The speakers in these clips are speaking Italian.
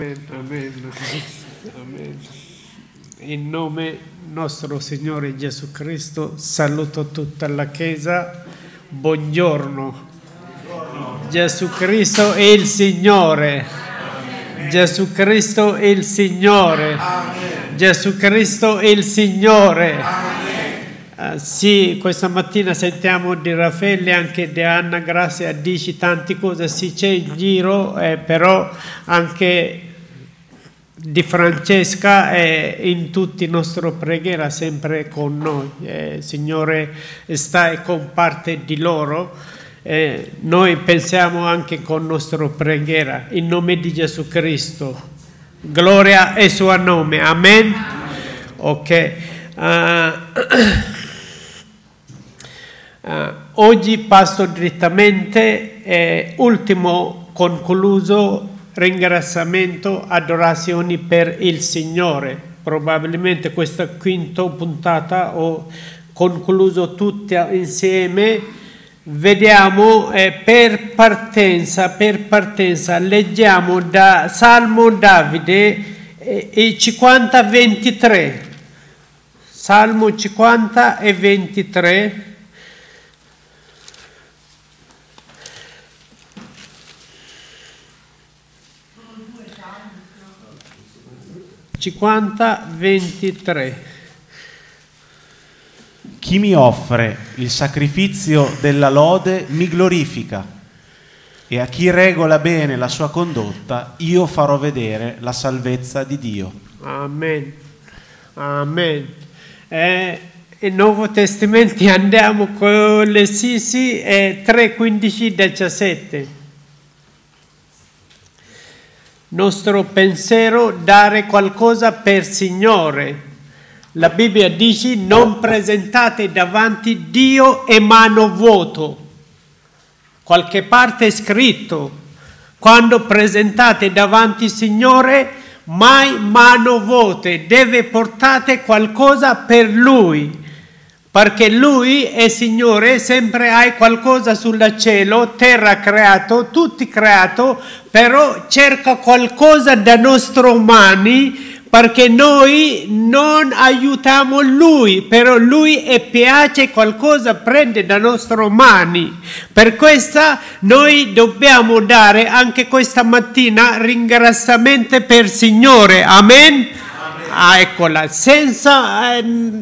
Amen. Amen. In nome nostro Signore Gesù Cristo saluto tutta la Chiesa. Buongiorno. Gesù Cristo è il Signore. Gesù Cristo è il Signore. Gesù Cristo è il Signore. Sì, questa mattina sentiamo di Raffaele, anche di Anna Grazia, dici tante cose, sì c'è in giro, però anche di Francesca in tutti la nostra preghiera sempre con noi. Signore sta con parte di loro. Noi pensiamo anche con la nostra preghiera in nome di Gesù Cristo. Gloria al suo nome. Amen. Ok. Oggi passo direttamente ultimo concluso ringraziamento, adorazioni per il Signore. Probabilmente questa quinta puntata ho concluso tutte insieme. Vediamo per partenza leggiamo da Salmo Davide 50-23. Salmo 50 e 23. Chi mi offre il sacrificio della lode mi glorifica, e a chi regola bene la sua condotta io farò vedere la salvezza di Dio. Amen. Amen. Il Nuovo Testamento andiamo con le Sisi 3:15-17. Nostro pensiero, dare qualcosa per Signore. La Bibbia dice: non presentate davanti Dio e mano vuoto. Qualche parte è scritto: quando presentate davanti Signore, mai mano vuote, deve portare qualcosa per Lui. Perché Lui è Signore, sempre hai qualcosa sul cielo, terra creato, tutti creato, però cerca qualcosa da nostre mani, perché noi non aiutiamo Lui, però Lui piace qualcosa prende da nostre mani. Per questo noi dobbiamo dare anche questa mattina ringraziamento per Signore. Amen. Eccola, senza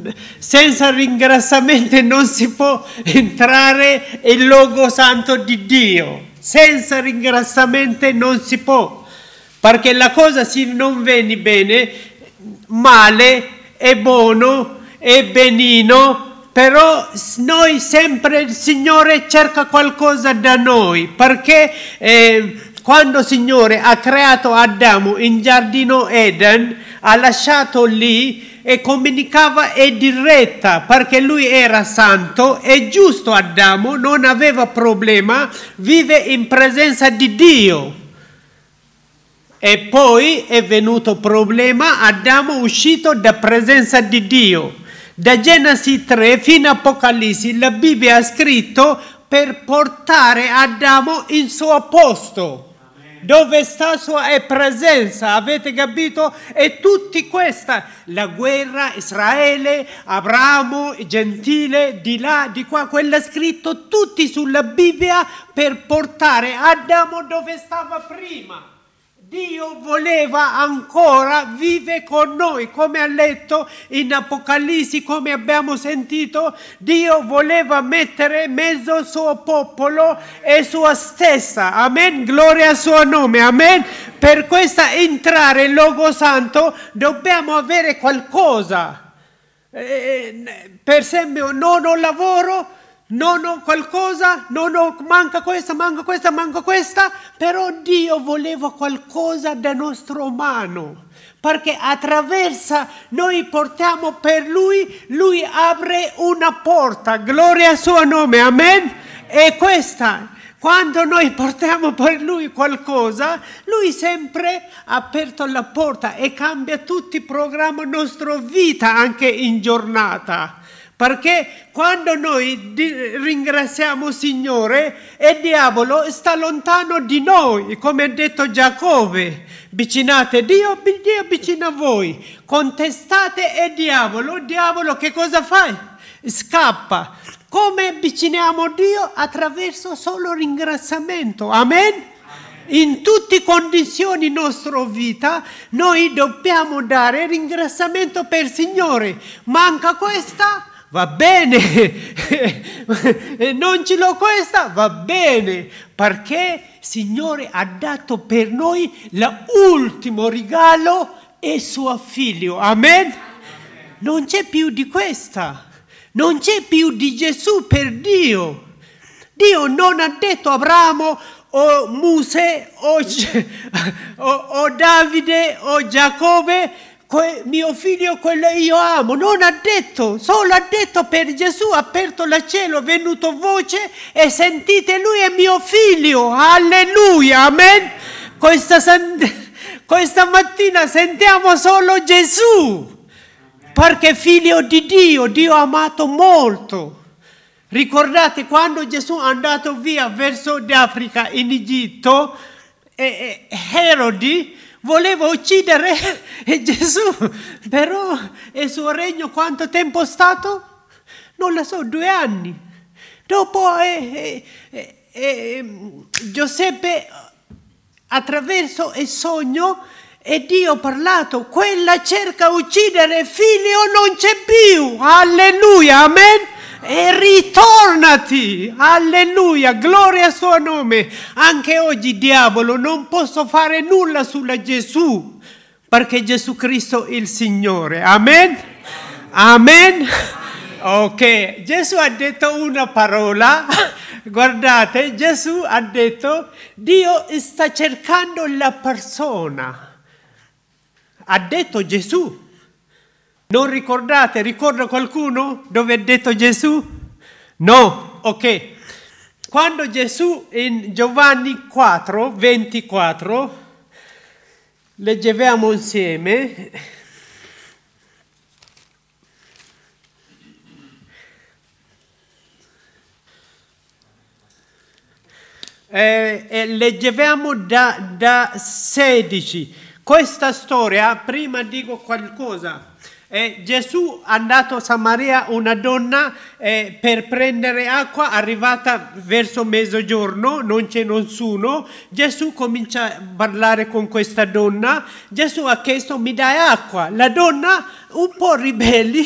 ringraziamento non si può entrare il logo santo di Dio. Senza ringraziamento non si può, perché la cosa se non viene bene, male, è buono, è benino, però noi sempre il Signore cerca qualcosa da noi, perché quando il Signore ha creato Adamo in giardino Eden, ha lasciato lì e comunicava e diretta, perché lui era santo e giusto. Adamo non aveva problema, vive in presenza di Dio. E poi è venuto problema, Adamo è uscito da presenza di Dio. Da Genesi 3 fino a Apocalisse la Bibbia ha scritto per portare Adamo in suo posto. Dove sta sua presenza, avete capito? E tutti questa, la guerra, Israele, Abramo, gentile, di là, di qua, quello è scritto tutti sulla Bibbia per portare Adamo dove stava prima. Dio voleva ancora vive con noi, come ha letto in Apocalisse, come abbiamo sentito. Dio voleva mettere in mezzo al suo popolo e sua stessa. Amen, gloria al suo nome. Amen. Per questo entrare il Logo Santo dobbiamo avere qualcosa. Per esempio, non ho lavoro, non ho qualcosa, manca questa, però Dio voleva qualcosa da nostra mano, perché attraverso noi portiamo per Lui apre una porta, gloria al suo nome, amen. E questa, quando noi portiamo per Lui qualcosa, Lui sempre ha aperto la porta e cambia tutti il programma nostra vita anche in giornata. Perché quando noi ringraziamo il Signore, il diavolo sta lontano di noi, come ha detto Giacobbe. Vicinate Dio, Dio vicino a voi. Contestate il diavolo che cosa fa? Scappa. Come avviciniamo Dio? Attraverso solo ringraziamento. Amen? In tutte le condizioni della nostra vita noi dobbiamo dare ringraziamento per il Signore. Manca questa? Va bene. Non ce l'ho questa? Va bene. Perché il Signore ha dato per noi l'ultimo regalo e suo figlio. Amen? Non c'è più di questa. Non c'è più di Gesù per Dio. Dio non ha detto a Abramo o Mosè o Davide o Giacobbe, mio figlio quello io amo. Non ha detto, solo ha detto per Gesù, ha aperto il cielo, è venuto voce e sentite lui è mio figlio. Alleluia, amen. Questa mattina sentiamo solo Gesù. Perché figlio di Dio ha amato molto. Ricordate quando Gesù è andato via verso l'Africa in Egitto, Erode voleva uccidere Gesù, però il suo regno quanto tempo è stato? Non lo so, 2 anni. Dopo Giuseppe attraverso il sogno e Dio ha parlato, quella cerca uccidere figlio non c'è più, alleluia, amen, e ritornati, alleluia, gloria al suo nome. Anche oggi diavolo non posso fare nulla sulla Gesù, perché Gesù Cristo è il Signore, amen, amen. Ok, Gesù ha detto una parola, guardate, Gesù ha detto, Dio sta cercando la persona. Ha detto Gesù. Non ricordate? Ricorda qualcuno dove ha detto Gesù? No, ok. Quando Gesù in Giovanni 4, 24, leggevamo insieme. Leggevamo da 16. Questa storia, prima dico qualcosa. Gesù è andato a Samaria, una donna per prendere acqua, arrivata verso mezzogiorno, non c'è nessuno. Gesù comincia a parlare con questa donna. Gesù ha chiesto, mi dai acqua? La donna, un po' ribelli,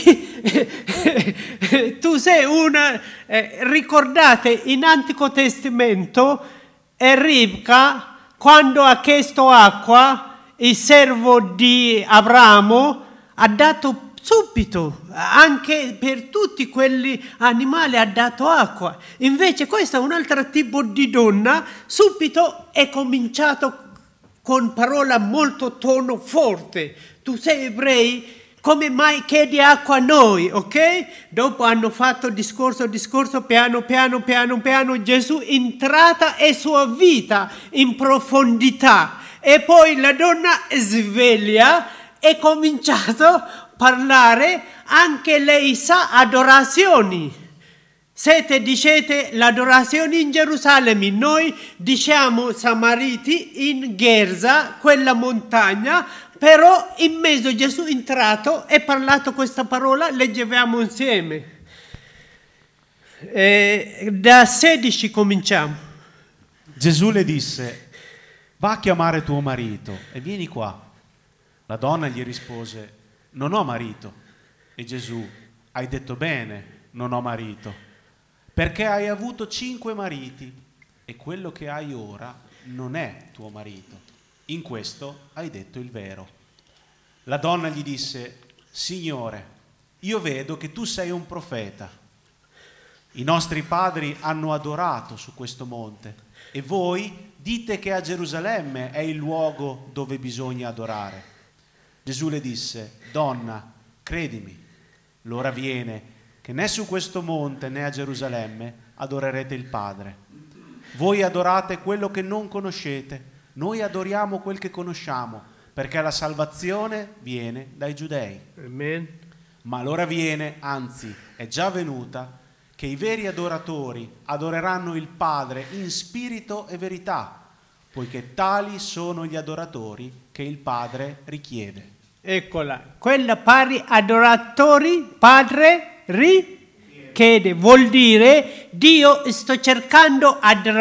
tu sei una... ricordate, in Antico Testamento, Ribca, quando ha chiesto acqua, il servo di Abramo ha dato subito, anche per tutti quegli animali ha dato acqua. Invece questa è un altro tipo di donna, subito è cominciato con parola molto tono forte. Tu sei ebrei, come mai chiedi acqua a noi, ok? Dopo hanno fatto discorso, piano, Gesù è entrata in sua vita in profondità. E poi la donna sveglia e cominciato a parlare, anche lei sa adorazioni. Siete dicete l'adorazione in Gerusalemme, noi diciamo Samariti in Gerza, quella montagna, però in mezzo Gesù è entrato e ha parlato questa parola, leggevamo insieme. Da 16 cominciamo. Gesù le disse, va a chiamare tuo marito e vieni qua. La donna gli rispose, non ho marito. E Gesù, hai detto bene, non ho marito, perché hai avuto 5 mariti e quello che hai ora non è tuo marito. In questo hai detto il vero. La donna gli disse, Signore, io vedo che tu sei un profeta. I nostri padri hanno adorato su questo monte e voi dite che a Gerusalemme è il luogo dove bisogna adorare. Gesù le disse, donna, credimi, l'ora viene che né su questo monte né a Gerusalemme adorerete il Padre. Voi adorate quello che non conoscete, noi adoriamo quel che conosciamo, perché la salvazione viene dai giudei. Amen. ma l'ora viene, anzi è già venuta, che i veri adoratori adoreranno il Padre in spirito e verità, poiché tali sono gli adoratori che il Padre richiede. Eccola, quella pari adoratori, Padre richiede, vuol dire Dio sto cercando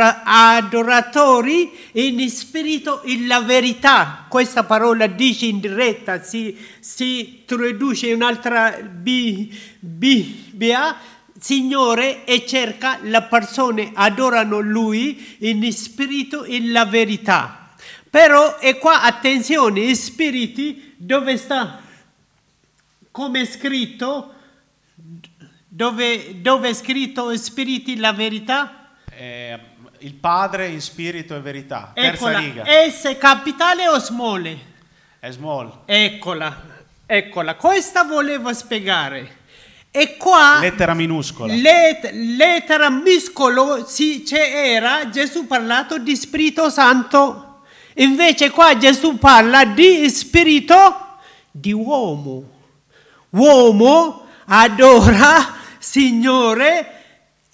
adoratori in spirito e la verità. Questa parola dice in diretta, si traduce in un'altra Bibbia, Signore, e cerca le persone adorano Lui in spirito e la verità. Però e qua attenzione, spiriti dove sta? Come è scritto? Dove è scritto spiriti la verità? Il Padre in spirito e verità. Terza Eccola, riga. S capitale o small? È small. Eccola, questa volevo spiegare. E qua Lettera minuscola. lettera minuscolo c'era Gesù parlato di Spirito Santo. Invece qua Gesù parla di spirito di uomo. Uomo adora Signore,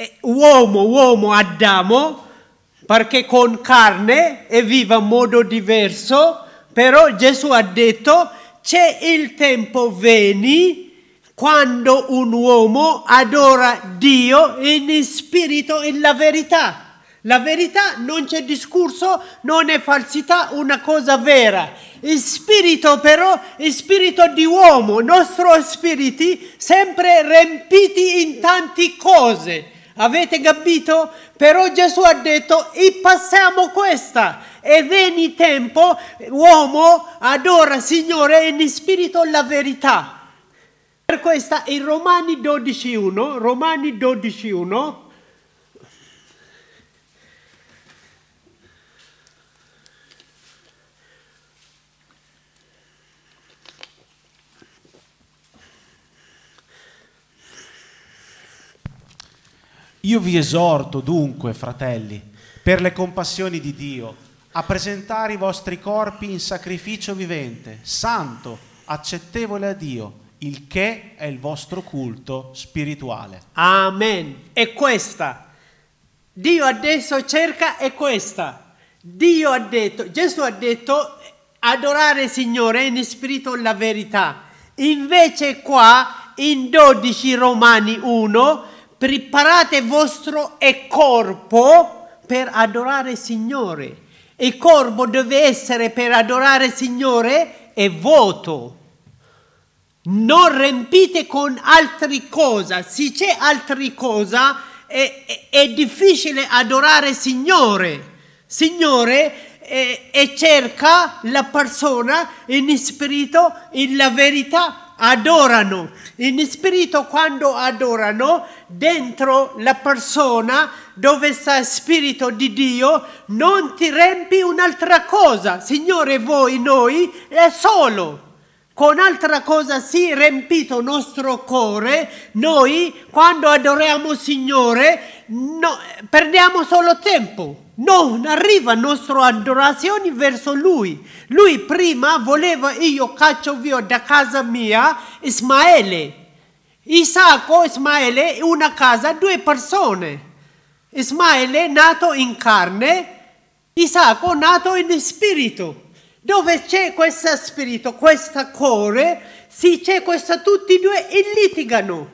uomo Adamo, perché con carne e vive in modo diverso, però Gesù ha detto c'è il tempo vieni quando un uomo adora Dio in spirito e la verità. La verità non c'è discorso, non è falsità, una cosa vera. Il spirito però è spirito di uomo, nostri spiriti sempre riempiti in tante cose. Avete capito? Però Gesù ha detto, e passiamo questa. E viene tempo, uomo adora Signore in spirito e la verità. Per questa in Romani 12:1, Io vi esorto dunque, fratelli, per le compassioni di Dio, a presentare i vostri corpi in sacrificio vivente, santo, accettevole a Dio, il che è il vostro culto spirituale. Amen. E questa Dio adesso cerca è questa. Dio ha detto, Gesù ha detto adorare il Signore in spirito e la verità. Invece qua in 12 Romani 1 preparate il vostro corpo per adorare il Signore. Il corpo deve essere per adorare il Signore è vuoto. Non riempite con altre cose. Se c'è altre cose è difficile adorare il Signore. Signore e cerca la persona in spirito, in la verità adorano. In spirito quando adorano, dentro la persona dove sta il spirito di Dio, non ti riempi un'altra cosa. Signore, voi, noi, è solo. Con altra cosa si riempito il nostro cuore, noi quando adoriamo il Signore perdiamo solo tempo. Non arriva la nostra adorazione verso Lui. Lui prima voleva io caccio via da casa mia Ismaele. Isacco, Ismaele, una casa, 2 persone. Ismaele nato in carne, Isacco nato in spirito. Dove c'è questo spirito, questo cuore, sì c'è questo, tutti e due e litigano.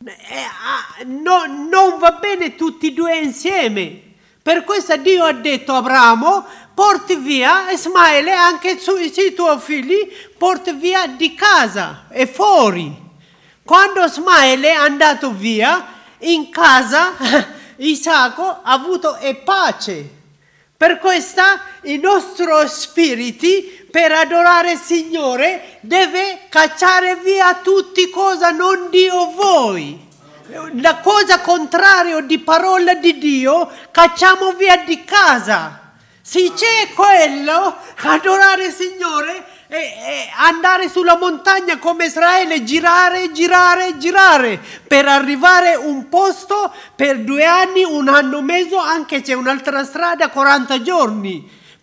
Non va bene tutti e due insieme. Per questo Dio ha detto a Abramo, porti via Ismaele, anche i tuoi figli, porti via di casa e fuori. Quando Ismaele è andato via, in casa Isacco ha avuto pace. Per questo i nostri spiriti per adorare il Signore deve cacciare via tutte cose non Dio voi. La cosa contraria di parola di Dio cacciamo via di casa. Se c'è quello, adorare il Signore e andare sulla montagna come Israele, girare per arrivare a un posto per 2 anni, 1 anno e mezzo, anche c'è un'altra strada, 40 giorni.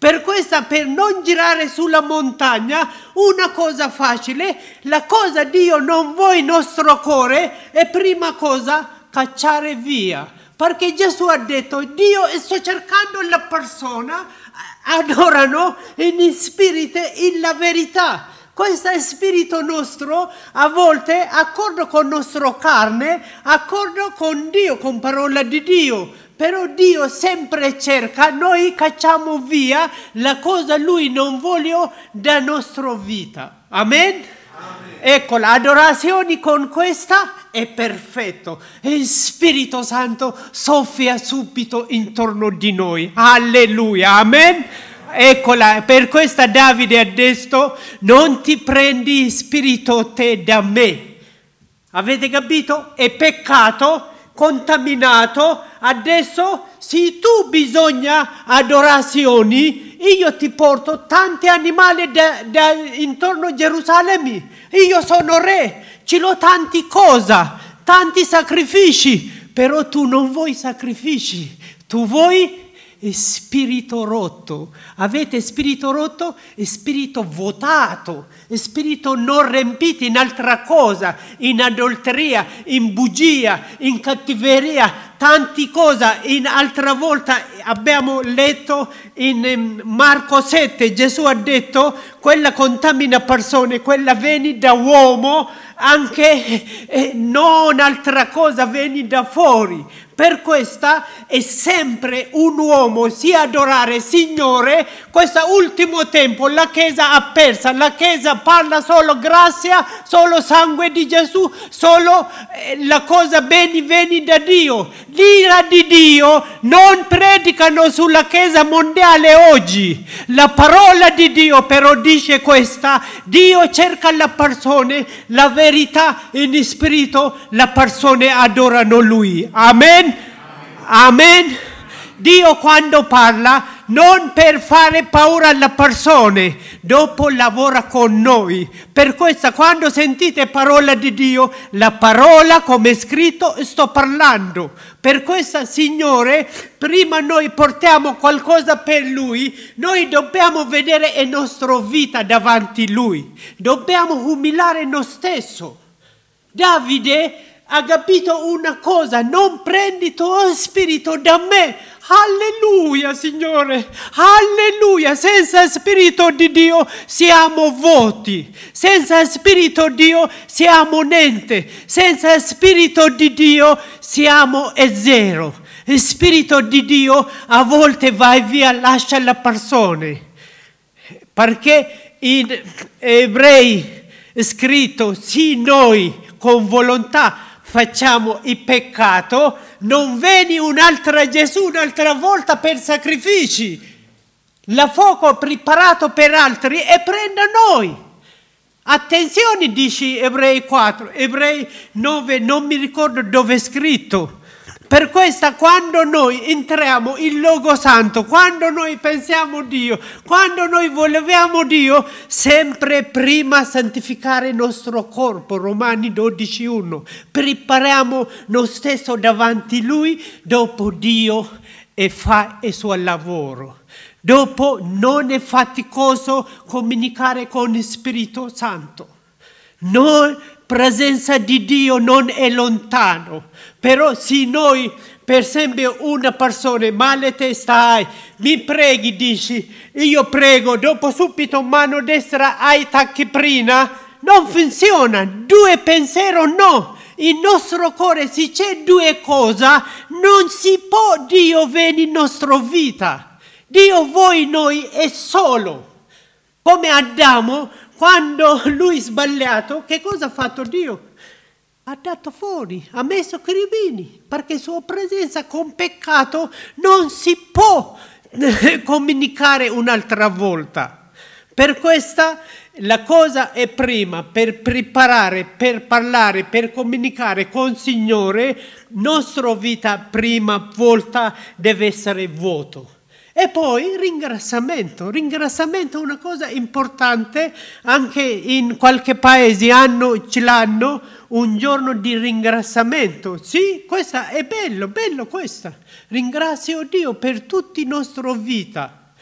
Per questa, per non girare sulla montagna, una cosa facile, la cosa Dio non vuole il nostro cuore, è prima cosa cacciare via. Perché Gesù ha detto, Dio sto cercando la persona, adorano in spirito e in la verità. Questo è spirito nostro, a volte accordo con nostra carne, accordo con Dio, con parola di Dio. Però Dio sempre cerca, noi cacciamo via la cosa Lui non vuole da nostra vita. Amen? Ecco, l'adorazione con questa è perfetto. E il Spirito Santo soffia subito intorno di noi. Alleluia, amen? Eccola, per questa Davide ha detto, non ti prendi spirito te da me. Avete capito? È peccato, contaminato. Adesso, se tu bisogna adorazioni, io ti porto tanti animali da intorno a Gerusalemme. Io sono re, ci ho tanti cose, tanti sacrifici, però tu non vuoi sacrifici, tu vuoi spirito rotto. Avete spirito rotto e spirito votato, e spirito non riempito in altra cosa, in adulteria, in bugia, in cattiveria, tanti cose. In altra volta abbiamo letto in Marco 7, Gesù ha detto, quella contamina persone, quella viene da uomo, anche non altra cosa viene da fuori. Per questa è sempre un uomo, si adorare Signore. Questo ultimo tempo la Chiesa ha persa, la Chiesa parla solo grazia, solo sangue di Gesù, solo la cosa bene viene da Dio. L'ira di Dio non predicano sulla Chiesa mondiale oggi. La parola di Dio però dice questa, Dio cerca la persona, la verità in spirito, le persone adorano Lui. Amen? Amen. Dio quando parla non per fare paura alle persone, dopo lavora con noi. Per questo quando sentite parola di Dio, la parola come è scritto sto parlando. Per questo Signore, prima noi portiamo qualcosa per Lui, noi dobbiamo vedere la nostra vita davanti a Lui. Dobbiamo umiliare noi stessi. Davide ha capito una cosa, non prendi tuo spirito da me. Alleluia, Signore, alleluia. Senza spirito di Dio siamo vuoti, senza spirito di Dio siamo niente, senza spirito di Dio siamo zero. Il spirito di Dio a volte va via, lascia le persone, perché in Ebrei è scritto, sì, noi con volontà facciamo il peccato, non vieni un'altra Gesù un'altra volta per sacrifici. La fuoco preparato per altri e prenda noi. Attenzione, dice Ebrei 4, Ebrei 9, non mi ricordo dove è scritto. Per questo quando noi entriamo in Logo Santo, quando noi pensiamo Dio, quando noi vogliamo Dio, sempre prima santificare il nostro corpo, Romani 12:1. Prepariamo noi stesso davanti a Lui, dopo Dio e fa il suo lavoro. Dopo non è faticoso comunicare con il Spirito Santo. Noi presenza di Dio non è lontano, però se noi, per esempio, una persona male te stai, mi preghi, dici, io prego, dopo subito mano destra hai tachiprina, non funziona, due pensiero no, il nostro cuore se c'è due cose, non si può Dio venire in nostra vita, Dio vuole noi è solo, come Adamo. Quando lui è sbagliato, che cosa ha fatto Dio? Ha dato fuori, ha messo cherubini, perché sua presenza con peccato non si può comunicare un'altra volta. Per questa la cosa è prima, per preparare, per parlare, per comunicare con il Signore, nostra vita prima volta deve essere vuoto. E poi ringraziamento è una cosa importante, anche in qualche paese ce l'hanno un giorno di ringraziamento. Sì, questa è bello questa. Ringrazio Dio per tutta la nostra vita.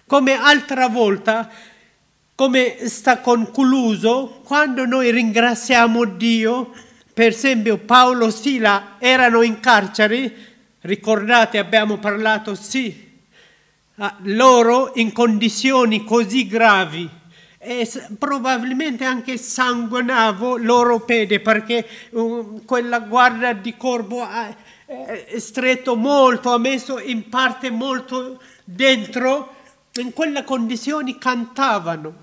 come altra volta, come sta concluso, quando noi ringraziamo Dio, per esempio Paolo e Sila erano in carcere, ricordate abbiamo parlato, sì, loro in condizioni così gravi, e probabilmente anche sanguinavo loro piedi, perché quella guardia di corpo ha stretto molto, ha messo in parte molto dentro. In quelle condizioni cantavano,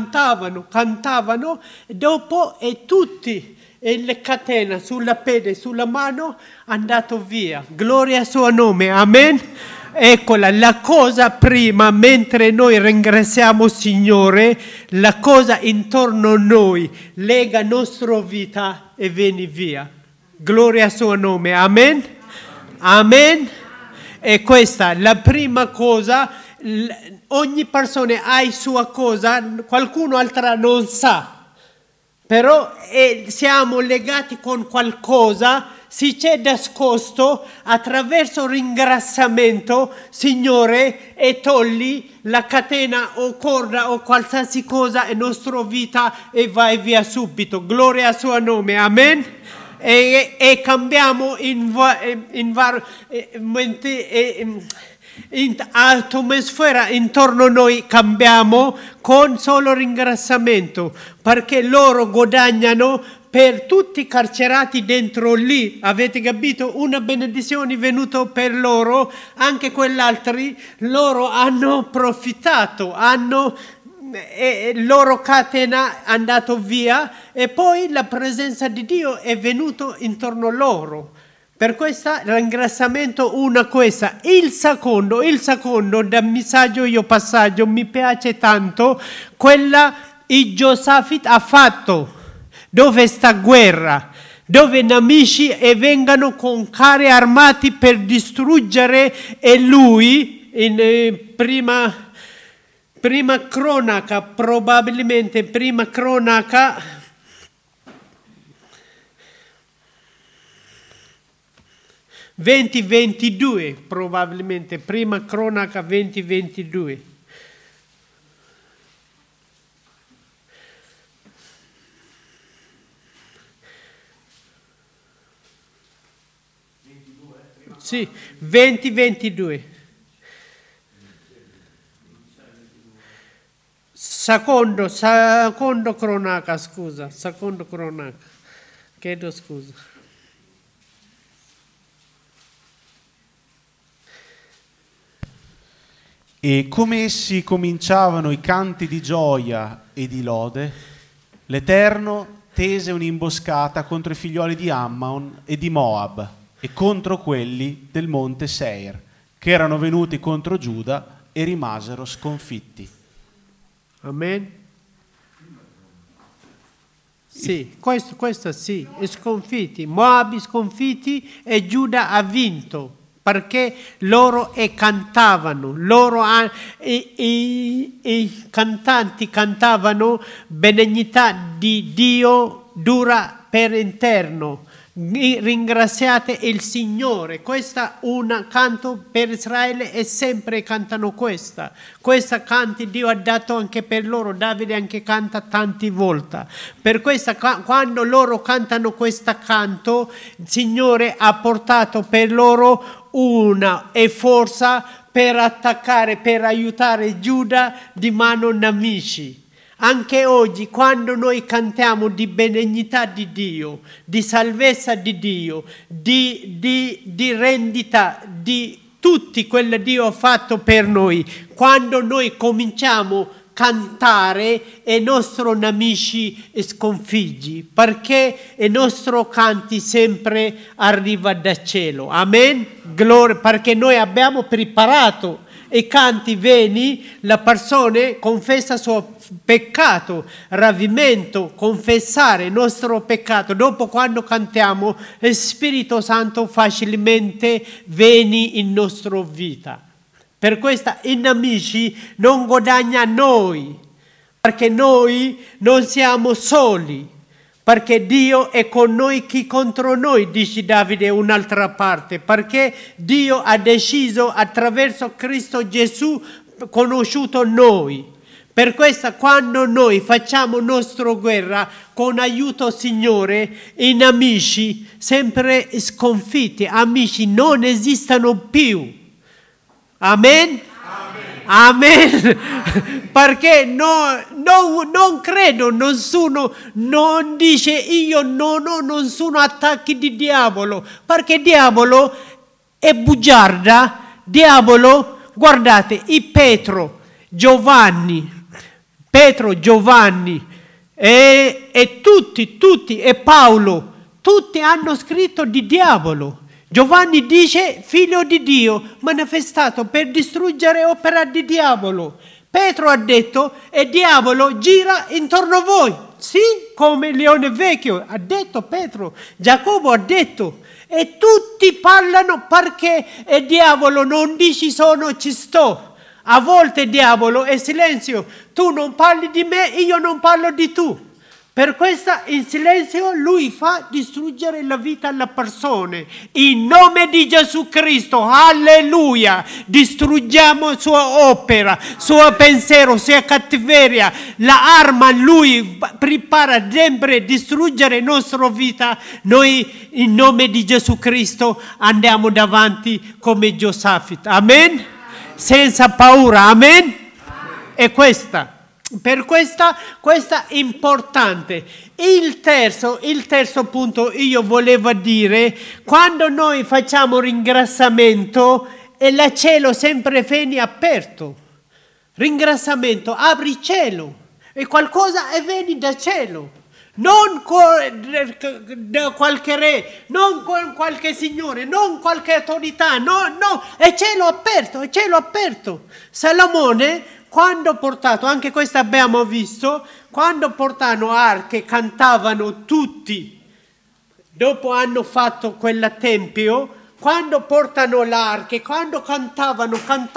e dopo e tutti e le catene sulla piede, sulla mano, andato via. Gloria al suo nome, amen. Eccola, la cosa prima, mentre noi ringraziamo il Signore, la cosa intorno a noi lega nostra vita e vieni via. Gloria al suo nome, amen. Amen. E questa è la prima cosa. Ogni persona ha la sua cosa, qualcuno altra non sa. Però siamo legati con qualcosa, si c'è nascosto attraverso il ringraziamento, Signore, e togli la catena o corda o qualsiasi cosa in nostra vita e vai via subito. Gloria al suo nome, amen. E cambiamo in atmosfera intorno a noi, cambiamo con solo ringraziamento, perché loro guadagnano per tutti i carcerati dentro lì, avete capito? Una benedizione è venuta per loro, anche quell'altri, loro hanno approfittato, loro catena è andato via e poi la presenza di Dio è venuta intorno a loro. Per questo ringraziamento una questa. Il secondo dal messaggio io passaggio mi piace tanto, quella che Giosafat ha fatto, dove sta guerra, dove nemici e vengano con carri armati per distruggere e lui in prima cronaca, probabilmente prima cronaca 20:22, probabilmente prima cronaca 20:22. Sì, 20:22. Secondo cronaca, scusa, secondo cronaca. Chiedo scusa. E come essi cominciavano i canti di gioia e di lode, l'Eterno tese un'imboscata contro i figlioli di Ammon e di Moab e contro quelli del monte Seir, che erano venuti contro Giuda e rimasero sconfitti. Amen. Sì, questo sì, sconfitti. Moab sconfitti e Giuda ha vinto. Perché loro cantavano, i cantanti cantavano benignità di Dio dura per interno, ringraziate il Signore. Questa un canto per Israele e sempre cantano questa canti Dio ha dato anche per loro. Davide anche canta tante volte. Per questa quando loro cantano questo canto, il Signore ha portato per loro una forza per attaccare, per aiutare Giuda di mano nemici. Anche oggi, quando noi cantiamo di benignità di Dio, di salvezza di Dio, di rendita di tutti quello che Dio ha fatto per noi, quando noi cominciamo a cantare i nostri nemici sconfiggi, perché i nostri canti sempre arriva da cielo. Amen? Gloria, perché noi abbiamo preparato i canti veni, la persona confessa il suo peccato, ravimento, confessare il nostro peccato. Dopo quando cantiamo, il Spirito Santo facilmente viene in nostra vita. Per questo i nemici non guadagnano noi, perché noi non siamo soli, perché Dio è con noi, chi contro noi, dice Davide un'altra parte, perché Dio ha deciso attraverso Cristo Gesù conosciuto noi. Per questo quando noi facciamo nostra guerra con aiuto Signore, in amici sempre sconfitti, amici non esistono più. Amen? Amen. Perché non credo, nessuno non dice io non sono attacchi di diavolo, perché diavolo è bugiarda, diavolo, guardate, i Pietro, Giovanni e tutti, e Paolo, tutti hanno scritto di diavolo. Giovanni dice figlio di Dio, manifestato per distruggere opera di diavolo. Pietro ha detto, e diavolo gira intorno a voi. Sì, come leone vecchio, ha detto Pietro. Giacobbo ha detto. E tutti parlano perché il diavolo non dici sono, ci sto. A volte diavolo è silenzio. Tu non parli di me, io non parlo di tu. Per questo in silenzio lui fa distruggere la vita alla persona. In nome di Gesù Cristo, alleluia, distruggiamo sua opera, suo pensiero, sua cattiveria. La arma lui prepara sempre distruggere la nostra vita. Noi in nome di Gesù Cristo andiamo davanti come Giosafat. Amen? Senza paura. Amen? E questa. Per questa è importante. Il terzo punto io volevo dire, quando noi facciamo ringraziamento e il cielo sempre viene aperto. Ringraziamento, apri il cielo e qualcosa e vieni da cielo. Non da qualche re, non con qualche signore, non qualche autorità, no, è cielo aperto. Salomone, quando portato, anche questo abbiamo visto, quando portano arche, cantavano tutti, dopo hanno fatto quel tempio, quando portano l'arche, quando cantavano,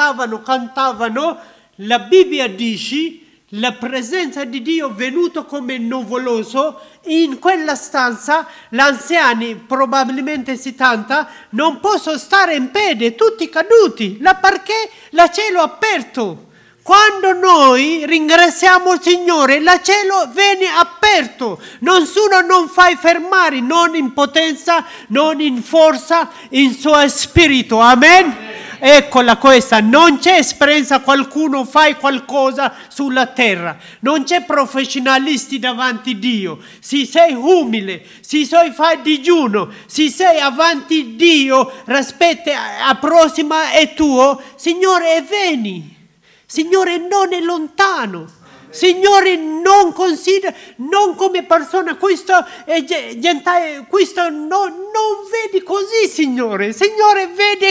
la Bibbia dice, la presenza di Dio venuto come nuvoloso, in quella stanza, gli anziani, probabilmente 70, non possono stare in piedi, tutti caduti, perché il cielo è aperto. Quando noi ringraziamo il Signore, il cielo viene aperto. Nessuno non fai fermare, non in potenza, non in forza, in suo spirito. Amen? Eccola questa, non c'è esperienza qualcuno fai qualcosa sulla terra, non c'è professionalisti davanti a Dio. Se sei umile, se fai digiuno, se sei avanti Dio, rispetta a prossima è tuo, Signore vieni. Signore non è lontano. Signore non considera, non come persona, questo è gentile, questo non vedi così, Signore. Signore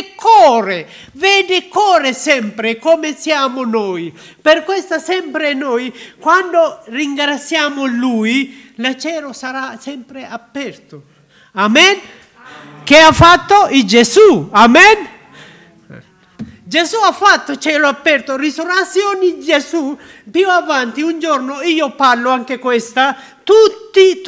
vede cuore sempre come siamo noi. Per questo sempre noi, quando ringraziamo Lui, il cielo sarà sempre aperto. Amen? Che ha fatto il Gesù? Amen? Gesù ha fatto cielo aperto, risurrezione di Gesù. Più avanti, un giorno, io parlo anche questa, tutti,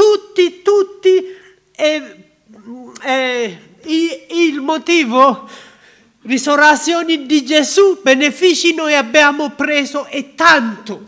il motivo, risurrezione di Gesù, benefici noi abbiamo preso e tanto.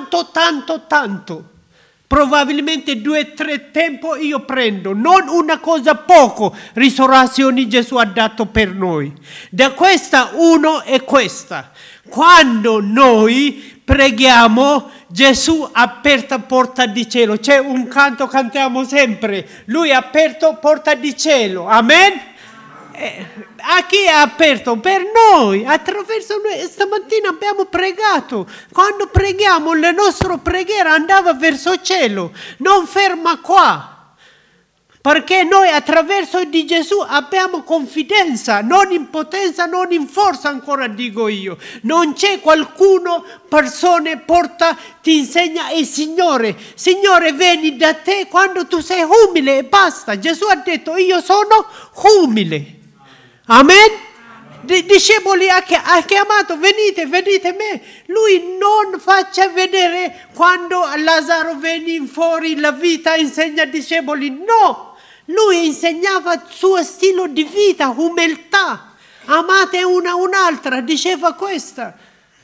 Probabilmente 2-3 tempo io prendo, non una cosa poco, risurrezione Gesù ha dato per noi. Da questa uno è questa. Quando noi preghiamo, Gesù ha aperto porta di cielo. C'è un canto, cantiamo sempre, Lui ha aperto porta di cielo. Amen? A chi ha aperto? Per noi, attraverso noi. Stamattina abbiamo pregato. Quando preghiamo, la nostra preghiera andava verso il cielo, non ferma qua. Perché noi attraverso di Gesù abbiamo confidenza, non in potenza, non in forza, ancora dico io. Non c'è qualcuno, persone, porta, ti insegna il Signore. Signore, vieni da te quando tu sei umile e basta. Gesù ha detto, io sono umile. Amen? Discepoli ha chiamato, venite me. Lui non faccia vedere quando Lazzaro venne fuori la vita, insegna ai discepoli, no. Lui insegnava il suo stile di vita, umiltà. Amate una un'altra, diceva questa.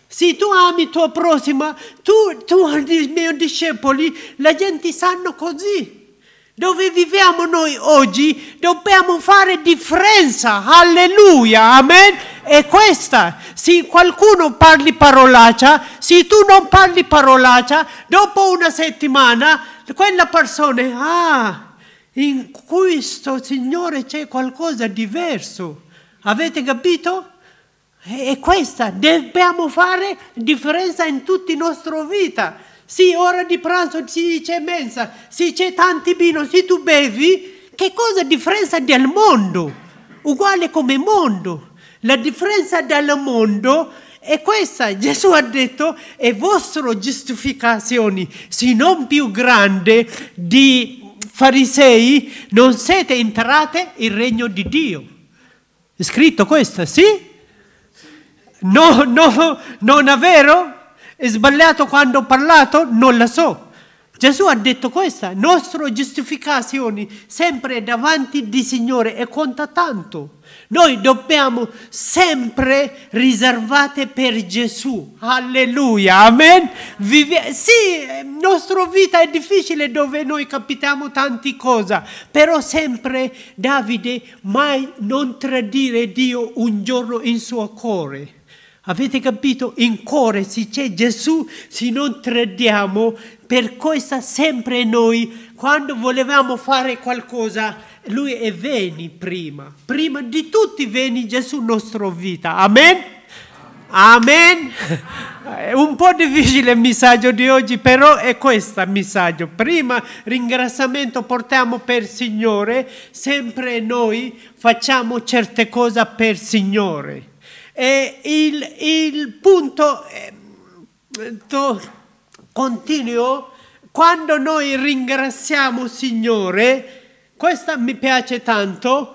Se tu ami il tuo prossimo, tu i miei discepoli, la gente sanno così. Dove viviamo noi oggi dobbiamo fare differenza, alleluia, amen. E questa, se qualcuno parli parolaccia, se tu non parli parolaccia, dopo una settimana quella persona, in questo Signore c'è qualcosa di diverso. Avete capito? E questa, dobbiamo fare differenza in tutta la nostra vita. Sì, ora di pranzo si c'è mensa, se c'è tanti vino, se tu bevi, che cosa differenza del mondo? Uguale come mondo. La differenza del mondo è questa. Gesù ha detto, è vostra giustificazione, se non più grande di farisei, non siete entrati nel regno di Dio. È scritto questo, sì? No, non è vero? È sbagliato quando ho parlato? Non lo so. Gesù ha detto questa, nostra giustificazione sempre davanti di Signore e conta tanto. Noi dobbiamo sempre riservate per Gesù. Alleluia, amen. Sì, la nostra vita è difficile dove noi capitiamo tante cose, però sempre Davide mai non tradire Dio un giorno in suo cuore. Avete capito? In cuore, se c'è Gesù, se non tradiamo, per questo sempre noi, quando volevamo fare qualcosa, Lui è veni prima. Prima di tutti veni Gesù nella nostra vita. Amen? Amen? È un po' difficile il messaggio di oggi, però è questo il messaggio. Prima ringraziamento portiamo per il Signore, sempre noi facciamo certe cose per il Signore. E il punto continuo, quando noi ringraziamo il Signore, questa mi piace tanto,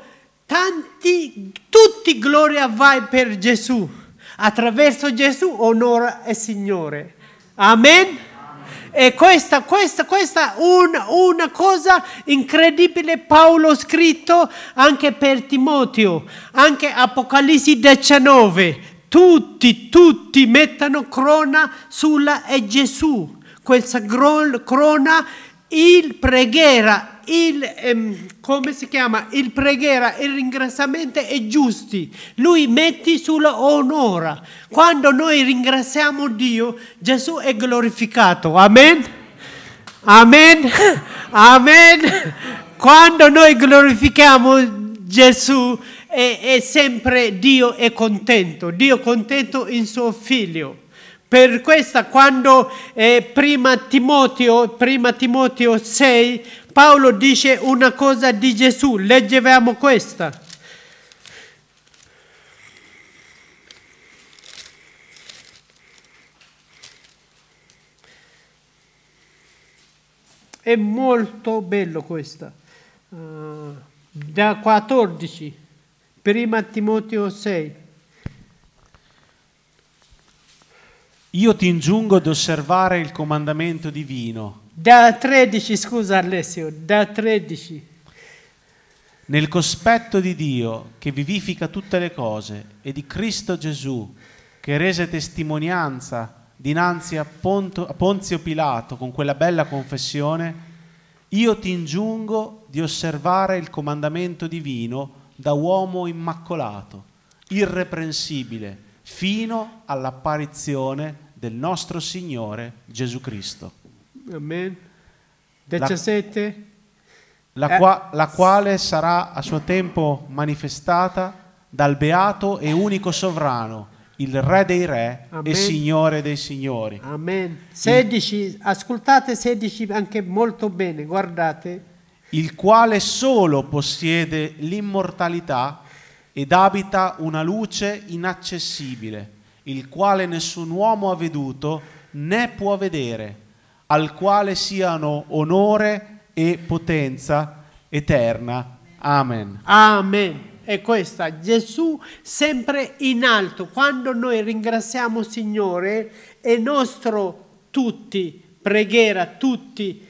tutti gloria vai per Gesù, attraverso Gesù onora il Signore, amen? E questa una cosa incredibile. Paolo ha scritto anche per Timoteo, anche Apocalisse 19. Tutti mettono crona sulla è Gesù. Questa crona, il preghiera, come si chiama? Il preghiera, il ringraziamento è giusti. Lui mette sulla onora. Quando noi ringraziamo Dio, Gesù è glorificato. Amen? Amen? Amen? Quando noi glorifichiamo Gesù, è sempre Dio è contento in suo figlio. Per questo quando prima Timoteo 6, Paolo dice una cosa di Gesù, leggevamo questa. È molto bello questa. Da 14, prima Timoteo 6. Io ti ingiungo ad osservare il comandamento divino. Da 13, scusa Alessio, da 13. Nel cospetto di Dio che vivifica tutte le cose e di Cristo Gesù che rese testimonianza dinanzi a Ponzio Pilato con quella bella confessione, io ti ingiungo di osservare il comandamento divino da uomo immacolato, irreprensibile, fino all'apparizione del nostro Signore Gesù Cristo. Amen. 17. La quale sarà a suo tempo manifestata dal beato e unico sovrano, il Re dei Re Amen. E Signore dei Signori. Amen. 16, ascoltate 16 anche molto bene, guardate. Il quale solo possiede l'immortalità ed abita una luce inaccessibile, il quale nessun uomo ha veduto né può vedere, al quale siano onore e potenza eterna. Amen. Amen. E questa, Gesù sempre in alto. Quando noi ringraziamo il Signore, è nostro tutti, preghiera, tutti,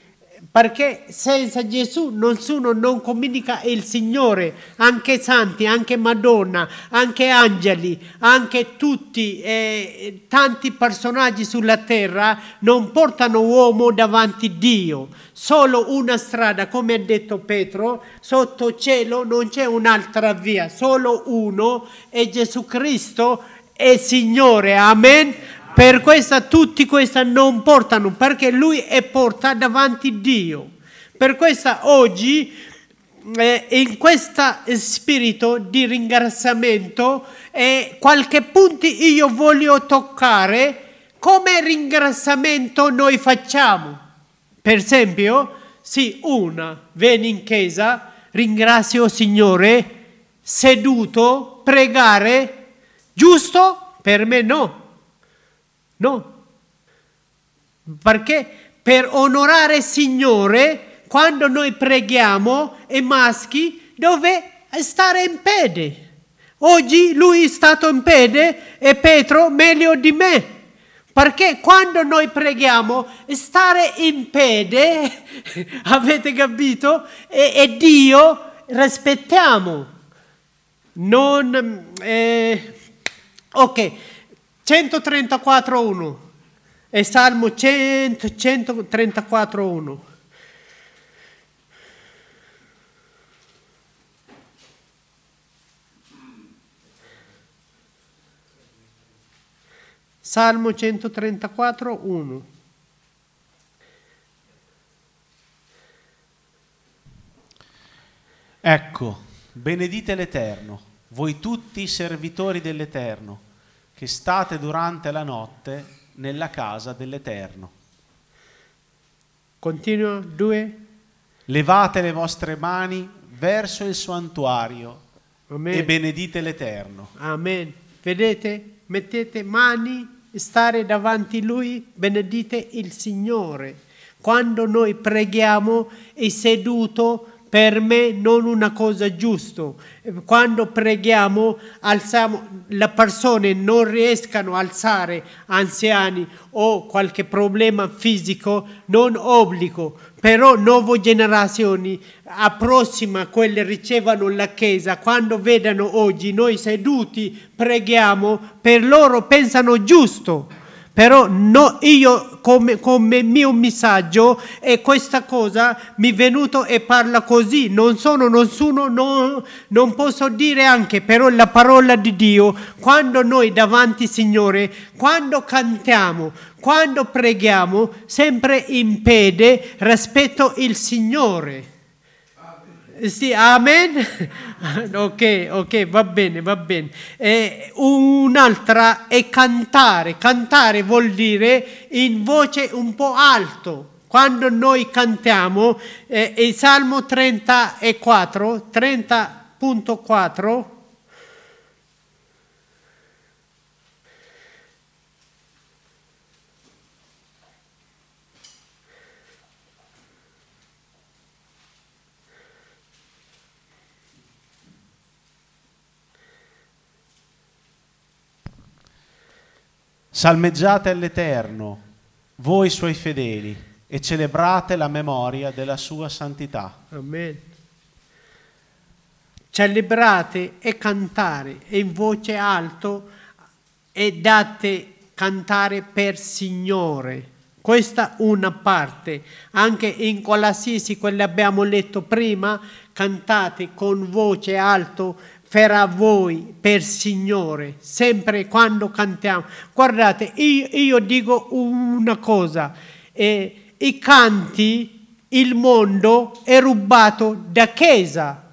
perché senza Gesù nessuno non comunica il Signore, anche santi, anche Madonna, anche angeli, anche tutti, tanti personaggi sulla terra non portano uomo davanti a Dio. Solo una strada, come ha detto Pietro, sotto cielo non c'è un'altra via, solo uno, e Gesù Cristo è Signore, amen. Per questo tutti questi non portano, perché Lui è porta davanti a Dio. Per questo oggi, in questo spirito di ringraziamento, qualche punto io voglio toccare come ringraziamento noi facciamo. Per esempio, vieni in chiesa, ringrazio Signore, seduto, pregare, giusto? Per me no. No, perché per onorare il Signore, quando noi preghiamo, i maschi, dove stare in piedi. Oggi lui è stato in piedi e Pietro meglio di me. Perché quando noi preghiamo, stare in piedi, avete capito? E Dio rispettiamo. Ok. 134.1 e Salmo 134.1. Salmo 134.1. Ecco, benedite l'Eterno, voi tutti i servitori dell'Eterno, che state durante la notte nella casa dell'Eterno. Continua, 2. Levate le vostre mani verso il santuario. Amen. E benedite l'Eterno. Amen. Vedete? Mettete mani, stare davanti a Lui, benedite il Signore. Quando noi preghiamo è seduto, per me non una cosa giusta. Quando preghiamo, alziamo, le persone non riescono a alzare, anziani o qualche problema fisico, non obbligo, però nuove generazioni, a prossima quelle ricevono la Chiesa, quando vedono oggi noi seduti preghiamo, per loro pensano giusto. Però no, io come mio messaggio è questa cosa mi è venuto e parla così, non sono nessuno, non posso dire anche, però la parola di Dio, quando noi davanti Signore, quando cantiamo, quando preghiamo, sempre in piedi rispetto il Signore. Sì, amen. Ok, va bene. Un'altra è cantare. Cantare vuol dire in voce un po' alto. Quando noi cantiamo, il Salmo 30.4, Salmeggiate all'Eterno, voi suoi fedeli, e celebrate la memoria della sua santità. Amen. Celebrate e cantare in voce alto e date cantare per Signore. Questa una parte. Anche in Colossesi, quello abbiamo letto prima, cantate con voce alto fra voi per Signore, sempre quando cantiamo. Guardate, io dico una cosa, i canti, il mondo è rubato da Chiesa.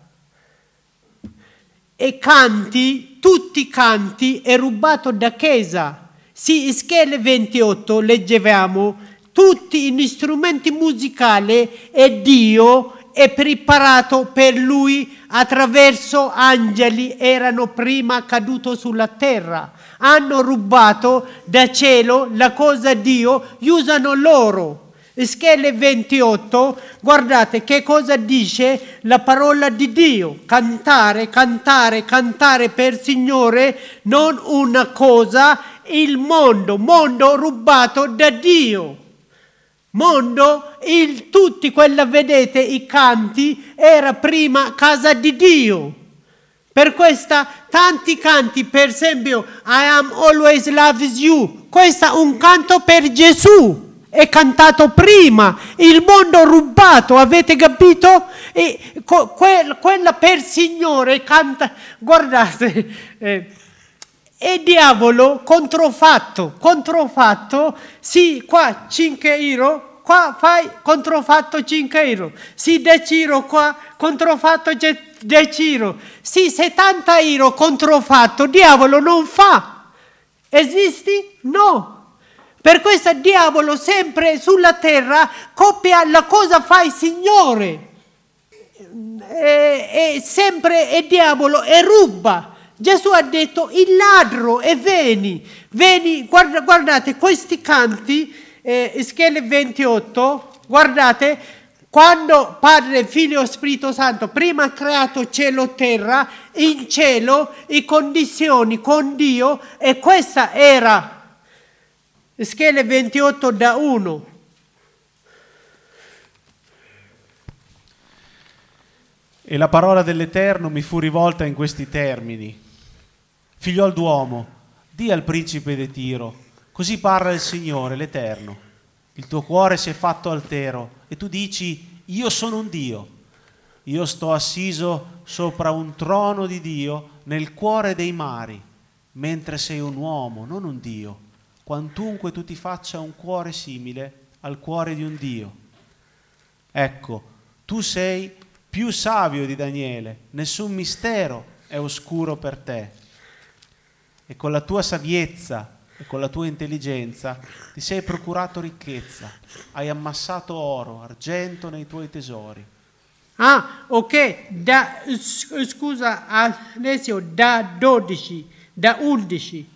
E canti, tutti i canti è rubato da Chiesa. Sì, Ezechiele 28 leggevamo, tutti gli strumenti musicali e Dio è preparato per lui attraverso angeli, erano prima caduto sulla terra, hanno rubato da cielo la cosa Dio, usano loro. Ezechiele 28, guardate che cosa dice la parola di Dio, cantare per Signore, non una cosa, il mondo rubato da Dio. mondo, tutti quella vedete, i canti, era prima casa di Dio. Per questa tanti canti, per esempio I am always loves you, questo è un canto per Gesù, è cantato prima, il mondo rubato, avete capito? E quella per Signore canta, guardate, e diavolo controfatto, sì, qua 5 euro, qua fai controfatto 5 euro, sì, 10 euro qua, controfatto 10 euro, sì, 70 euro controfatto, diavolo non fa, esisti? No. Per questo il diavolo sempre sulla terra copia la cosa fa il Signore, e sempre il diavolo e ruba. Gesù ha detto il ladro e vieni, guardate questi canti, Ezechiele 28, guardate, quando Padre, Figlio e Spirito Santo prima ha creato cielo e terra, in cielo le condizioni con Dio, e questa era Ezechiele 28 da 1. E la parola dell'Eterno mi fu rivolta in questi termini: figliol d'uomo, di al principe di Tiro, così parla il Signore, l'Eterno. Il tuo cuore si è fatto altero e tu dici: io sono un Dio. Io sto assiso sopra un trono di Dio nel cuore dei mari, mentre sei un uomo, non un Dio. Quantunque tu ti faccia un cuore simile al cuore di un Dio. Ecco, tu sei più savio di Daniele, nessun mistero è oscuro per te. E con la tua saviezza e con la tua intelligenza ti sei procurato ricchezza, hai ammassato oro, argento nei tuoi tesori. Ah, ok, scusa Alessio, da 12, da 11.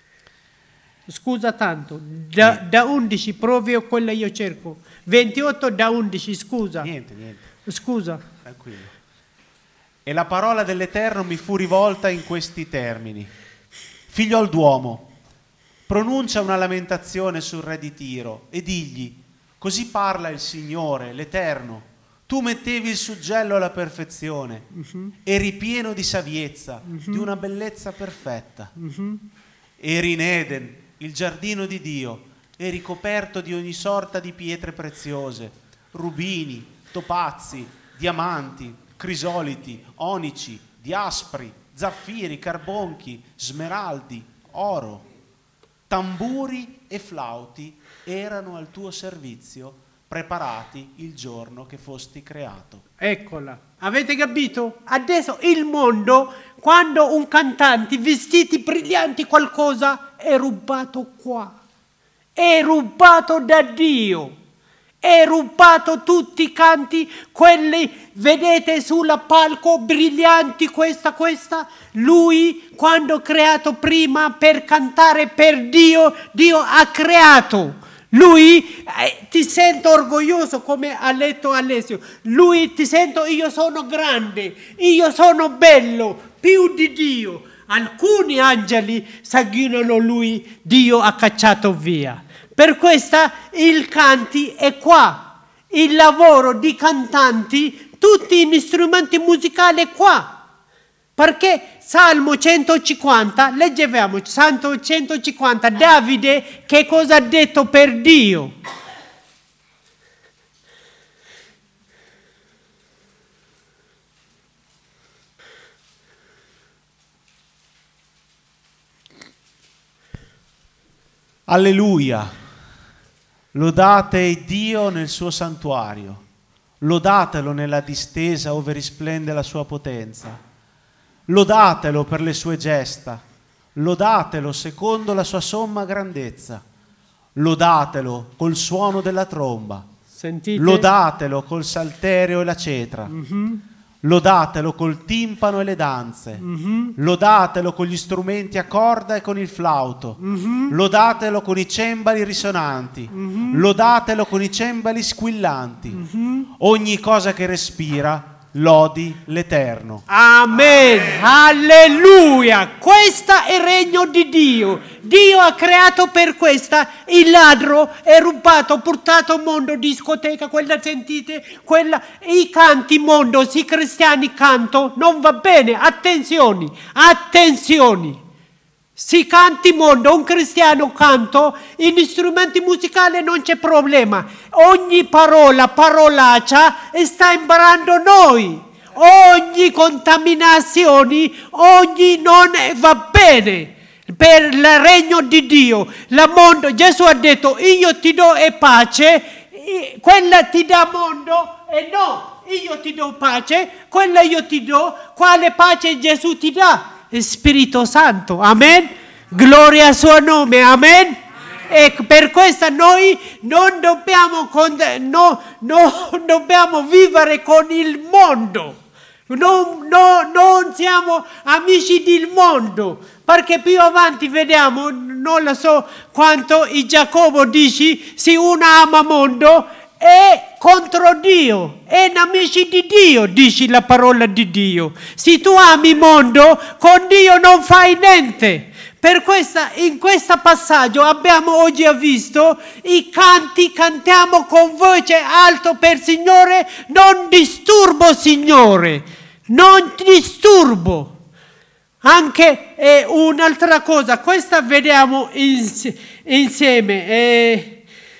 Scusa tanto, da 11 proprio quello io cerco. 28 da 11, scusa. Niente. Scusa. Tranquillo. E la parola dell'Eterno mi fu rivolta in questi termini: figliol d'uomo, pronuncia una lamentazione sul re di Tiro e digli: così parla il Signore, l'Eterno. Tu mettevi il suggello alla perfezione, eri pieno di saviezza, di una bellezza perfetta. Eri in Eden, il giardino di Dio, eri coperto di ogni sorta di pietre preziose, rubini, topazi, diamanti, crisoliti, onici, diaspri, zaffiri, carbonchi, smeraldi, oro. Tamburi e flauti erano al tuo servizio, preparati il giorno che fosti creato. Eccola, avete capito? Adesso il mondo, quando un cantante vestiti brillanti qualcosa, è rubato qua, è rubato da Dio, è rubato tutti i canti, quelli vedete sulla palco brillanti, questa, lui quando ha creato prima per cantare per Dio, Dio ha creato. Lui ti sento orgoglioso, come ha detto Alessio, lui ti sento, io sono grande, io sono bello, più di Dio. Alcuni angeli sanguinano lui, Dio ha cacciato via. Per questo il canti è qua, il lavoro di cantanti, tutti gli strumenti musicali è qua. Perché Salmo 150, leggevamo, Salmo 150, Davide che cosa ha detto per Dio? Alleluia! Lodate Dio nel suo santuario, lodatelo nella distesa ove risplende la sua potenza. Lodatelo per le sue gesta, lodatelo secondo la sua somma grandezza, lodatelo col suono della tromba, Sentite? Lodatelo col salterio e la cetra, lodatelo col timpano e le danze, lodatelo con gli strumenti a corda e con il flauto, lodatelo con i cembali risonanti, lodatelo con i cembali squillanti. Ogni cosa che respira lodi l'Eterno. Amen, alleluia, questo è il regno di Dio. Dio ha creato per questa, il ladro è rubato, portato al mondo, discoteca, quella sentite, quella, i canti mondo, i cristiani canto, non va bene, attenzioni, si canti mondo, un cristiano canto, in strumenti musicali non c'è problema. Ogni parola, parolaccia, sta imparando noi. Ogni contaminazione, ogni non va bene. Per il regno di Dio, la mondo, Gesù ha detto, io ti do e pace, quella ti dà mondo e no, io ti do pace, quella io ti do, quale pace Gesù ti dà? Spirito Santo, amen, gloria al suo nome, amen. E per questo noi non dobbiamo, dobbiamo vivere con il mondo, non siamo amici del mondo, perché più avanti vediamo, non lo so quanto, Giacobbo dice, se uno ama mondo è contro Dio, è nemici di Dio, dice la parola di Dio. Se tu ami mondo, con Dio non fai niente. Per questo, in questo passaggio abbiamo oggi visto i canti, cantiamo con voce alto per Signore, non disturbo Signore, non disturbo. Anche un'altra cosa, questa vediamo insieme.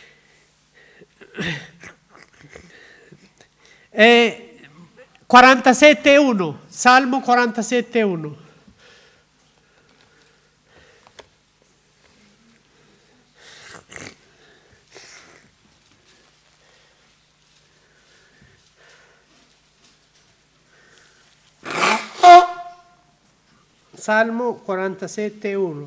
47:1, Salmo 47:1. Salmo 47:1.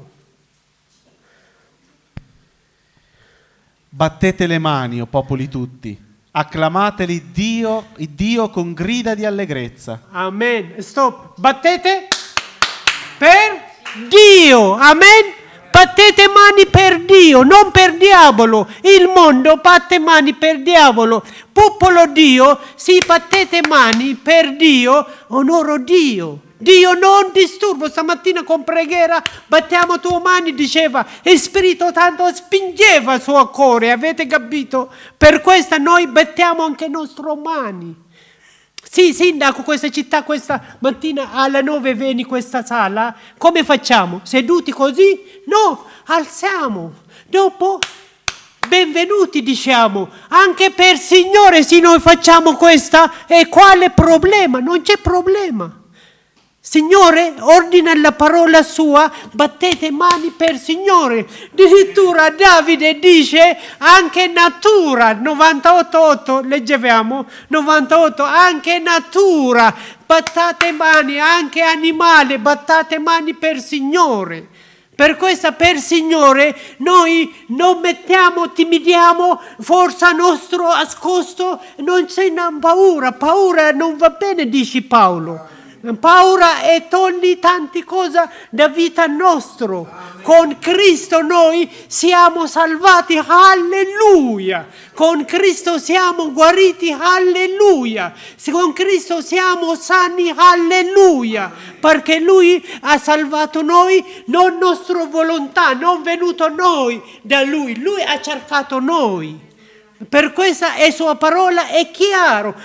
Battete le mani, o popoli tutti, acclamateli Dio con grida di allegrezza. Amen. Stop. Battete per Dio. Amen. Battete mani per Dio, non per diavolo. Il mondo batte mani per diavolo. Popolo Dio, si battete mani per Dio, onoro Dio. Dio non disturbo. Stamattina con preghiera battiamo tue mani, diceva, e Spirito Santo spingeva il suo cuore, avete capito? Per questo noi battiamo anche le nostre mani. Sì, sindaco, questa città questa mattina alle 9 vieni in questa sala, come facciamo? Seduti così? No, alziamo. Dopo, benvenuti diciamo, anche per Signore se noi facciamo questa, e quale problema? Non c'è problema. Signore, ordina la parola sua, battete mani per Signore. Addirittura Davide dice, anche natura, 98:8, leggiamo, 98, anche natura, battate mani, anche animale, battate mani per Signore. Per questo, per Signore, noi non timidiamo, forza nostro ascosto, non c'è paura non va bene, dice Paolo. Paura e togli tante cose da vita nostra. Con Cristo noi siamo salvati, alleluia. Con Cristo siamo guariti, alleluia. Con Cristo siamo sani, alleluia. Perché Lui ha salvato noi, non nostra volontà, non venuto noi da Lui. Lui ha cercato noi. Per questa è sua parola, è chiaro.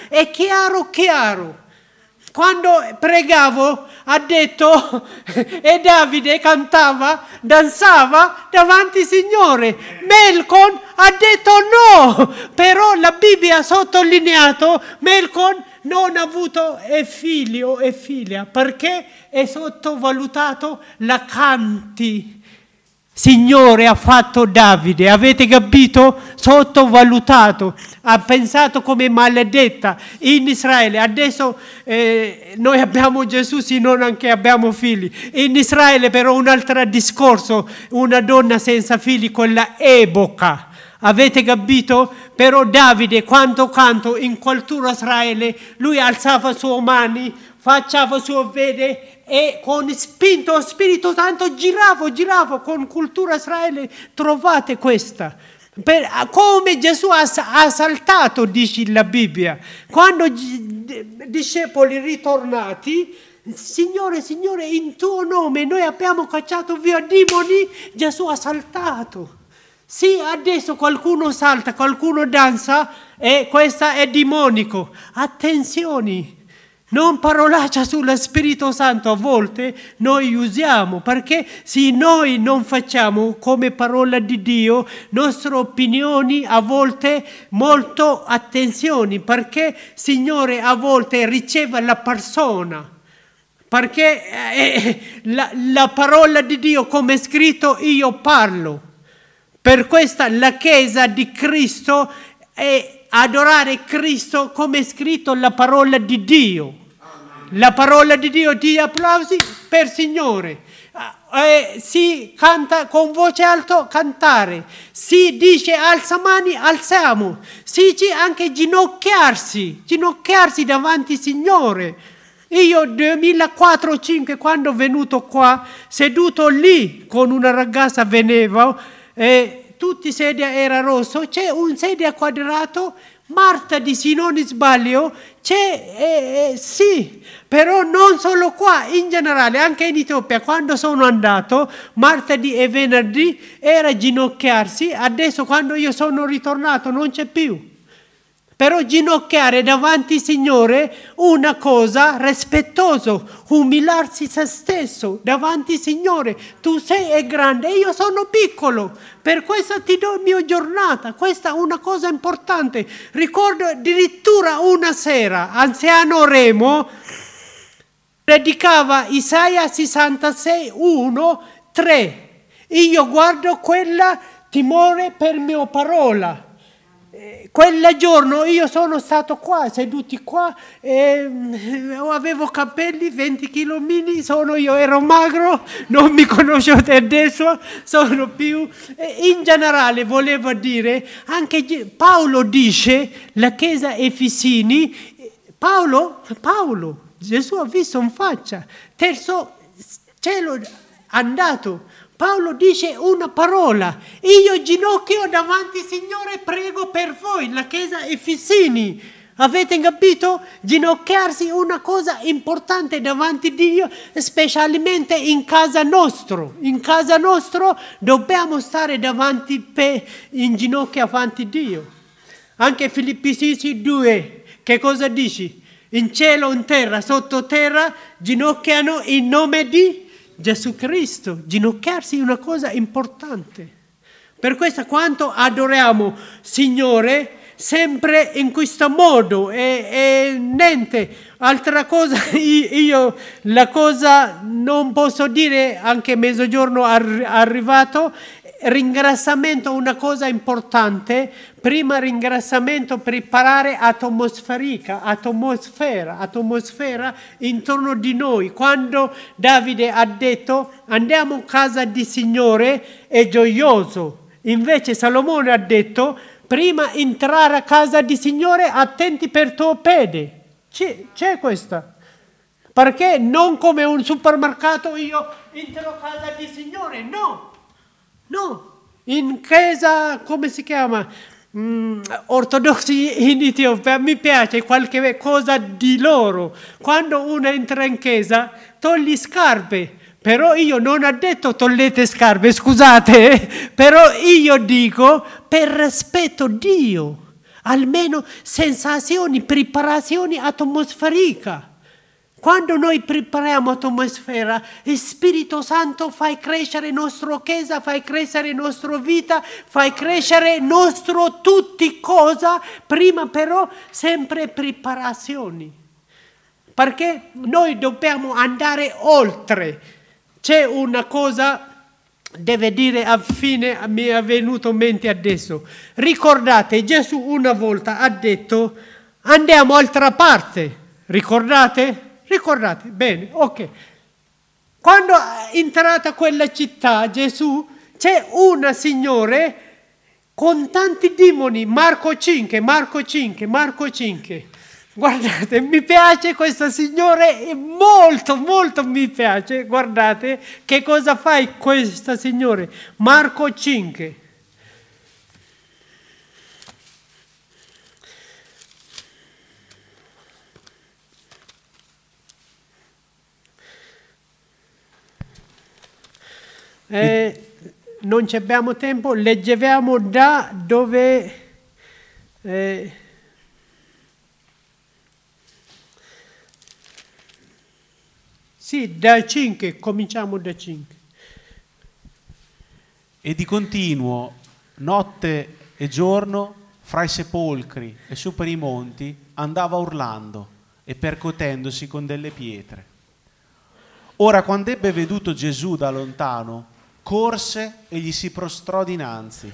Quando pregavo ha detto, e Davide cantava, danzava davanti al Signore. Melcon ha detto no, però la Bibbia ha sottolineato, Melcon non ha avuto figlio e figlia, perché è sottovalutato la canti. Signore ha fatto Davide, avete capito? Sottovalutato, ha pensato come maledetta in Israele. Adesso noi abbiamo Gesù, se non anche abbiamo figli. In Israele però un altro discorso, una donna senza figli, quella epoca. Avete capito? Però Davide, quando canto in cultura Israele, lui alzava le sue mani, faceva il suo vede, e con Spirito Santo giravo con cultura Israele. Trovate questa, come Gesù ha saltato, dice la Bibbia, quando discepoli ritornati, Signore, Signore, in tuo nome noi abbiamo cacciato via demoni. Gesù ha saltato. Sì, adesso qualcuno salta, qualcuno danza e questo è demonico. Attenzione, non parolaccia sullo Spirito Santo a volte noi usiamo, perché se noi non facciamo come parola di Dio, nostre opinioni a volte molto attenzione, perché Signore a volte riceve la persona. Perché la parola di Dio, come è scritto, io parlo. Per questo la Chiesa di Cristo è adorare Cristo come è scritto la parola di Dio. La parola di Dio, di applausi per Signore. Si canta con voce alta, cantare. Si dice alza mani, alziamo. Si dice anche ginocchiarsi davanti Signore. Io 2004-2005 quando ho venuto qua, seduto lì con una ragazza venevo, tutti i sedie era rosso, c'è un sedia quadrato, Marta dice non sbaglio, c'è sì, però non solo qua, in generale, anche in Etiopia, quando sono andato, martedì e venerdì era ginocchiarsi, adesso quando io sono ritornato non c'è più. Però ginocchiare davanti al Signore una cosa rispettoso, umiliarsi se stesso davanti al Signore. Tu sei grande, io sono piccolo, per questo ti do la mia giornata. Questa è una cosa importante. Ricordo addirittura una sera, anziano Remo predicava Isaia 66, 1, 3. Io guardo quella timore per mia parola. Quel giorno io sono stato qua, seduti qua, avevo capelli 20 kg mini, ero magro, non mi conoscete adesso, sono più. In generale volevo dire, anche Paolo dice, la chiesa Efesini, Paolo, Gesù ha visto in faccia, terzo cielo andato. Paolo dice una parola, io ginocchio davanti Signore, prego per voi, la chiesa Efesini. Avete capito? Ginocchiarsi è una cosa importante davanti a Dio, specialmente in casa nostra. In casa nostra dobbiamo stare davanti in ginocchio davanti a Dio. Anche Filippesi 2, che cosa dici? In cielo, in terra, sottoterra, ginocchiano in nome di Gesù Cristo. Ginocchiarsi è una cosa importante. Per questo quanto adoriamo Signore sempre in questo modo e niente altra cosa. Io la cosa non posso dire, anche mezzogiorno arrivato, ringraziamento è una cosa importante. Prima ringraziamento per preparare atmosfera intorno di noi. Quando Davide ha detto andiamo a casa di Signore è gioioso, invece Salomone ha detto prima entrare a casa di Signore attenti per tuo piede. C'è questa, perché non come un supermercato io entro a casa di Signore, no, in chiesa, come si chiama? Ortodossi in Etiopia, mi piace qualche cosa di loro. Quando uno entra in chiesa, togli scarpe. Però io non ho detto togliete scarpe, scusate, però io dico per rispetto a Dio, almeno sensazioni, preparazioni atmosferica. Quando noi prepariamo l'atmosfera, il Spirito Santo fa crescere la nostra Chiesa, fa crescere la nostra vita, fa crescere nostro tutti cosa, prima però sempre preparazioni. Perché noi dobbiamo andare oltre. C'è una cosa, deve dire a fine, mi è venuto in mente adesso. Ricordate, Gesù una volta ha detto, andiamo all'altra parte. Ricordate? Bene, ok. Quando è entrata quella città, Gesù, c'è una signora con tanti demoni, Marco 5. Guardate, mi piace questa signora, molto, molto mi piace. Guardate che cosa fa questa signora. Marco 5. Non abbiamo tempo, leggiamo da dove... sì, da 5, cominciamo da 5. E di continuo, notte e giorno, fra i sepolcri e su per i monti, andava urlando e percotendosi con delle pietre. Ora, quando ebbe veduto Gesù da lontano, corse e gli si prostrò dinanzi.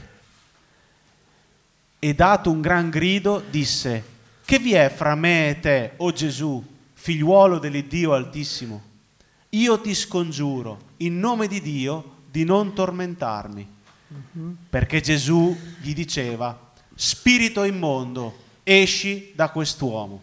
E dato un gran grido, disse: che vi è fra me e te, o Gesù, figliuolo dell'Iddio Altissimo? Io ti scongiuro, in nome di Dio, di non tormentarmi. Perché Gesù gli diceva: spirito immondo, esci da quest'uomo.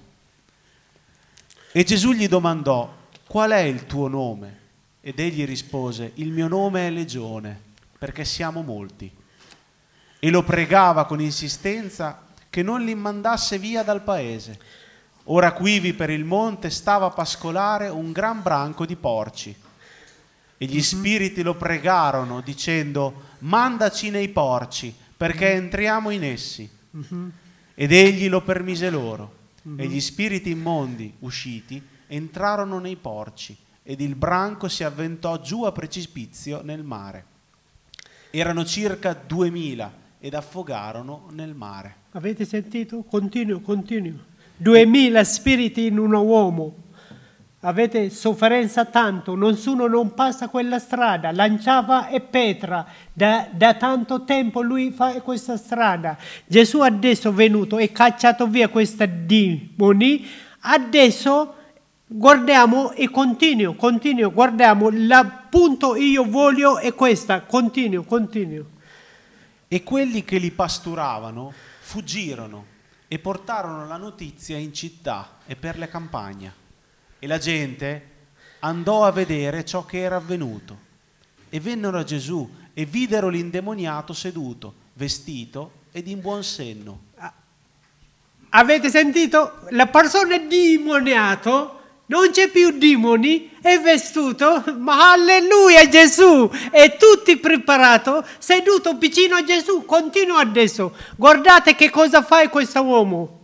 E Gesù gli domandò: qual è il tuo nome? Ed egli rispose: il mio nome è Legione, perché siamo molti. E lo pregava con insistenza che non li mandasse via dal paese. Ora quivi per il monte stava a pascolare un gran branco di porci. E gli spiriti lo pregarono dicendo: mandaci nei porci, perché entriamo in essi. Ed egli lo permise loro. E gli spiriti immondi, usciti, entrarono nei porci, ed il branco si avventò giù a precipizio nel mare. Erano circa 2000 ed affogarono nel mare. Avete sentito? Continuo. 2000 spiriti in un uomo. Avete sofferenza tanto, nessuno non passa quella strada, lanciava e Petra, da tanto tempo lui fa questa strada. Gesù adesso è venuto e cacciato via questi demoni, adesso guardiamo e continuo, guardiamo, l'appunto io voglio è questa, continuo. E quelli che li pasturavano fuggirono e portarono la notizia in città e per le campagne. E la gente andò a vedere ciò che era avvenuto. E vennero a Gesù e videro l'indemoniato seduto, vestito ed in buon senno. Avete sentito? La persona demoniato, non c'è più demoni, è vestito, ma alleluia Gesù, è tutti preparato, seduto vicino a Gesù, continua adesso. Guardate che cosa fa questo uomo.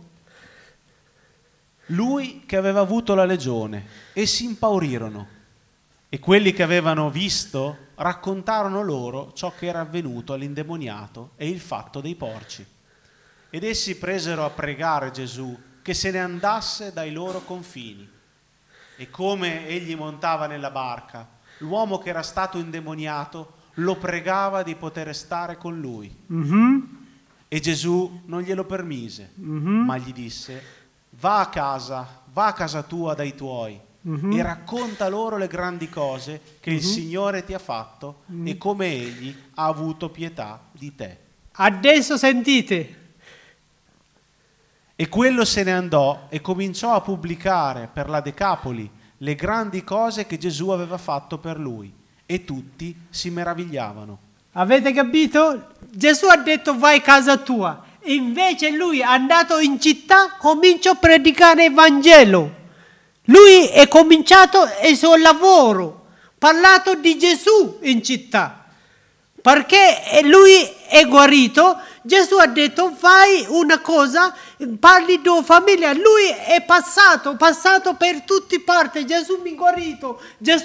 Lui che aveva avuto la legione, e si impaurirono. E quelli che avevano visto raccontarono loro ciò che era avvenuto all'indemoniato e il fatto dei porci. Ed essi presero a pregare Gesù che se ne andasse dai loro confini. E come egli montava nella barca, l'uomo che era stato indemoniato lo pregava di poter stare con lui. E Gesù non glielo permise, ma gli disse: va a casa tua dai tuoi e racconta loro le grandi cose che il Signore ti ha fatto e come Egli ha avuto pietà di te. Adesso sentite. E quello se ne andò e cominciò a pubblicare per la Decapoli le grandi cose che Gesù aveva fatto per lui, e tutti si meravigliavano. Avete capito? Gesù ha detto vai a casa tua. Invece lui è andato in città, comincia a predicare il Vangelo. Lui è cominciato il suo lavoro, parlato di Gesù in città. Perché lui è guarito, Gesù ha detto fai una cosa, parli di tua famiglia. Lui è passato per tutte parti. Gesù mi guarito.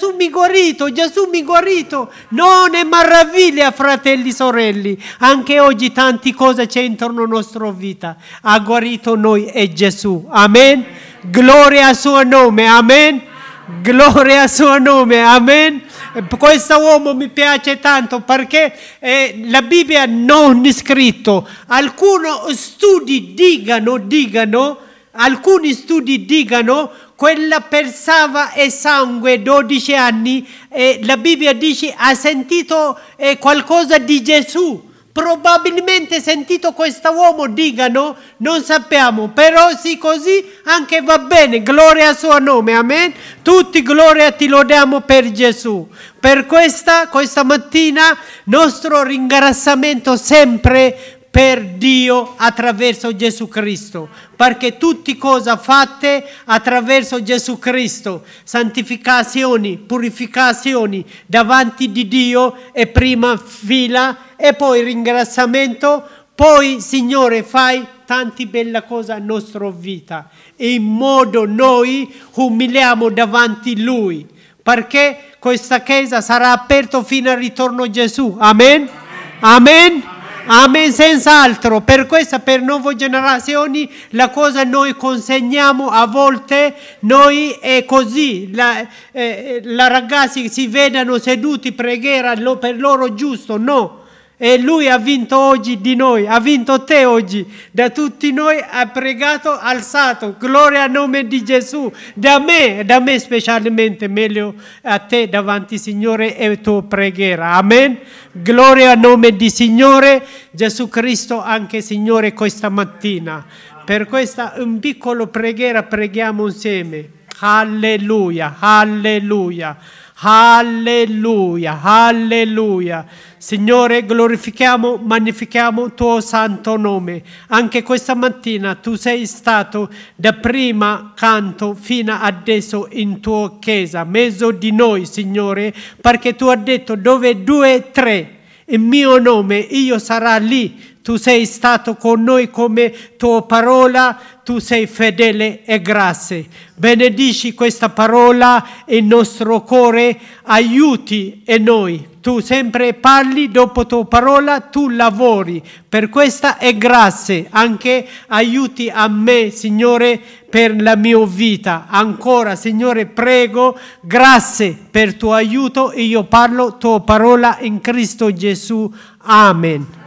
Non è meraviglia, fratelli e sorelle. Anche oggi tante cose c'è intorno alla nostra vita. Ha guarito noi è Gesù. Amen. Gloria al suo nome. Amen. Gloria al suo nome. Amen. Questo uomo mi piace tanto perché la Bibbia non è scritto. Alcuni studi dicono quella persava e sangue 12 anni, la Bibbia dice ha sentito qualcosa di Gesù. Probabilmente sentito questo uomo dicano, non sappiamo, però sì così anche va bene, gloria al suo nome, amen. Tutti gloria ti lodiamo per Gesù. Per questa mattina nostro ringraziamento sempre per Dio attraverso Gesù Cristo, perché tutte cose fatte attraverso Gesù Cristo, santificazioni, purificazioni davanti di Dio e prima fila e poi ringraziamento, poi Signore fai tante belle cose nella nostra vita, in modo noi umiliamo davanti Lui, perché questa chiesa sarà aperta fino al ritorno di Gesù. Amen? Amen? Amen, senz'altro. Per questa, per nuove generazioni, la cosa noi consegniamo a volte, noi è così. La ragazzi si vedono seduti, preghiera per loro giusto, no. E Lui ha vinto oggi di noi, ha vinto te oggi, da tutti noi ha pregato, alzato, gloria al nome di Gesù, da me specialmente, meglio a te davanti Signore e tua preghiera, amen, gloria al nome di Signore Gesù Cristo, anche Signore questa mattina, per questa un piccolo preghiera preghiamo insieme, alleluia, alleluia. Alleluia, alleluia. Signore, glorifichiamo, magnifichiamo tuo santo nome. Anche questa mattina tu sei stato da prima canto fino adesso in tua chiesa, mezzo di noi, Signore, perché tu hai detto dove 2 3 in mio nome io sarò lì. Tu sei stato con noi come tua parola, tu sei fedele e grazie. Benedici questa parola il nostro cuore, aiuti e noi. Tu sempre parli, dopo tua parola tu lavori. Per questa è grazie, anche aiuti a me, Signore, per la mia vita. Ancora, Signore, prego, grazie per tuo aiuto. Io parlo tua parola in Cristo Gesù. Amen.